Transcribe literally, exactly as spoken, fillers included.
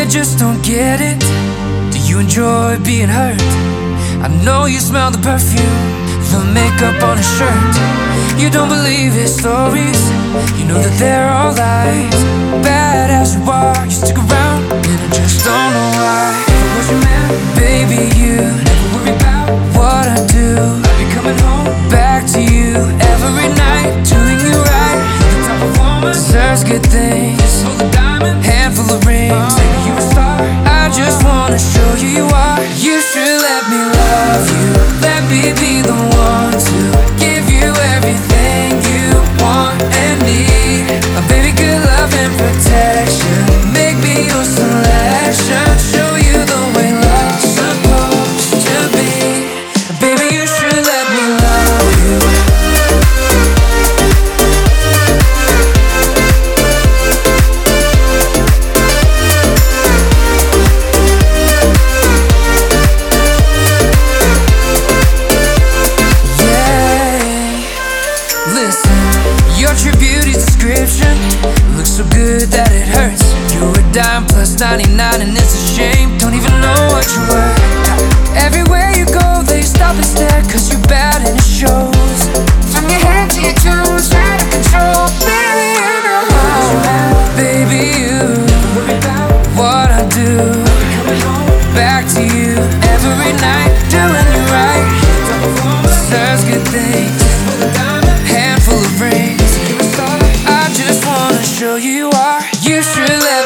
you just don't get it? Do you enjoy being hurt? I know you smell the perfume, the makeup on his shirt. You don't believe his stories, you know that they're all lies. Bad as you are, you stick around, and I just don't know why. If I was your man, baby, you never worry about what I do. I'll be coming home back to you every night, doing you right. You're the type of woman deserves good things, hold a diamond, handful of rings, baby, you a star. I just wanna show you you are. You should let me love you, let me be the one to give you everything you want and need. A baby, good love and protection, make me your selection, show you the way love's supposed to be. Baby, you should let me love you. Listen, your true beauty's description looks so good that it hurts. You're a dime plus ninety-nine and it's a shame, don't even know what you're worth. Everywhere you go they stop and stare, cause you're bad and it shows. From your head to your toes, out of control. Baby, you know how. Baby, you worry about what I do. Back to you every night, doing you right. Deserves good things, handful of rings. I just wanna show you you are. You should let